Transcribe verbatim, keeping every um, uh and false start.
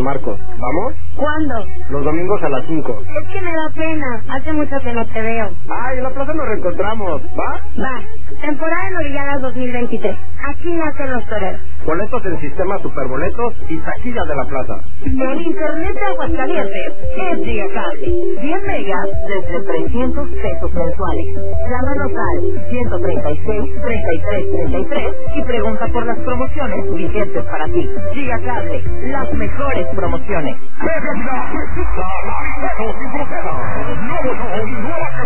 Marcos. ¿Vamos? ¿Cuándo? Los domingos a las cinco. Es que me da pena. Hace mucho que no te veo. Ay, en la plaza nos reencontramos. ¿Va? Va. Temporada Norilladas dos mil veintitrés. Aquí nacen los toreros. Boletos en sistema Superboletos y taquilla de la plaza. El internet de Aguascalientes es Gigacable. diez megas desde trescientos pesos mensuales. Llámanos al ciento treinta y seis, treinta y tres, treinta y tres y pregunta por las promociones vigentes para ti. Gigacable, las mejores promociones.